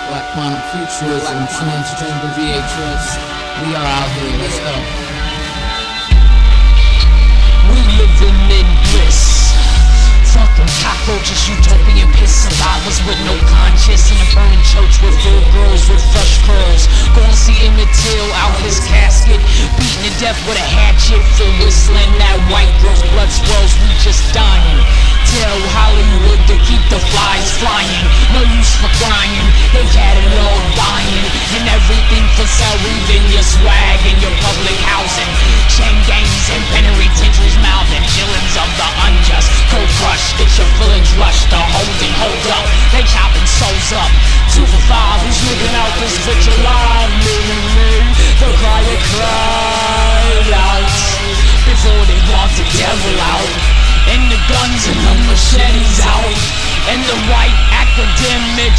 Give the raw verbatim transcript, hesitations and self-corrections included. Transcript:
Black quantum futurism, transgender V H S. We are out here, let's go. We living in bliss. Fucking cockroaches, utopian piss. Survivors with no conscience in a burning church with full girls with fresh curls. Go and see Emmett Till out his casket, beaten to death with a hatchet for whistling that white girl's blood swirls. We just dying. Tell Hollywood to keep the flies flying. No use